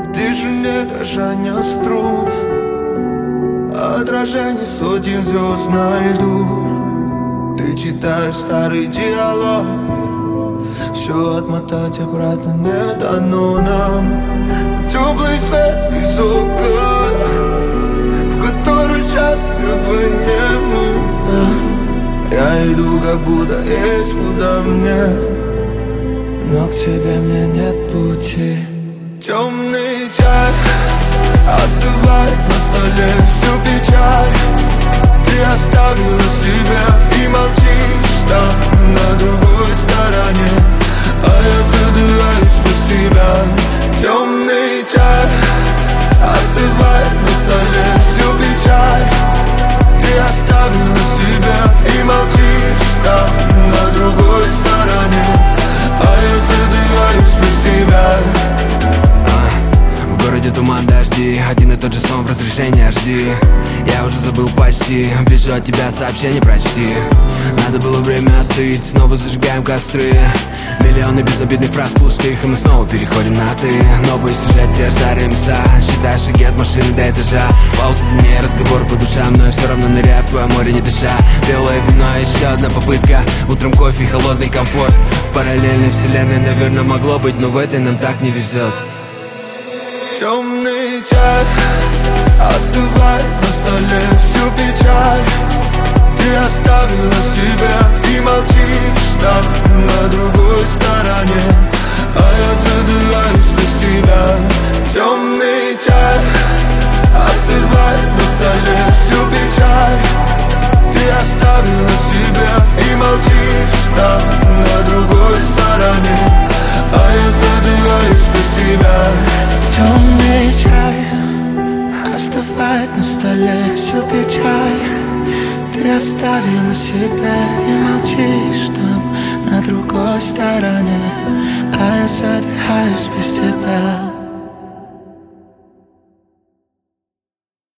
Тишине дрожание струн, отражение сотен звезд на льду. Ты читаешь старый диалог, все отмотать обратно не дано нам. Теплый свет из окон, в который счастливы не мы. Я иду, как будто есть куда мне, но к тебе мне нет пути. Темный чай остывает на столе всю печаль. Ты оставила себя и молчишь там, на другой стороне, а я задыхаюсь без тебя. Темный чай остывает на столе всю печаль. Ты оставила себя и молчишь там, на другой стороне, а я задыхаюсь без тебя. В городе туман, дожди, один и тот же сон в разрешении HD. Я уже забыл почти, вижу от тебя сообщение, прочти. Надо было время остыть, снова зажигаем костры. Миллионы безобидных фраз пустых, и мы снова переходим на ты. Новый сюжет, те же старые места. Считай шаги от машины до этажа. Пауза длиннее, разговор по душам, но я все равно ныряю в твое море, не дыша. Белое вино, еще одна попытка. Утром кофе, холодный комфорт. В параллельной вселенной, наверное, могло быть, но в этой нам так не везет. Темный чай остывает на столе всю печаль. Ты оставила себя и молчишь там, на другой стороне, а я задыхаюсь без тебя. Темный чай остывает на столе всю печаль. Ты оставила себя и молчишь там, на другой стороне, а я задыхаюсь без тебя. Темный чай остывает на столе всю печаль. Ты оставила себя и молчишь там, на другой стороне, а я задыхаюсь без тебя.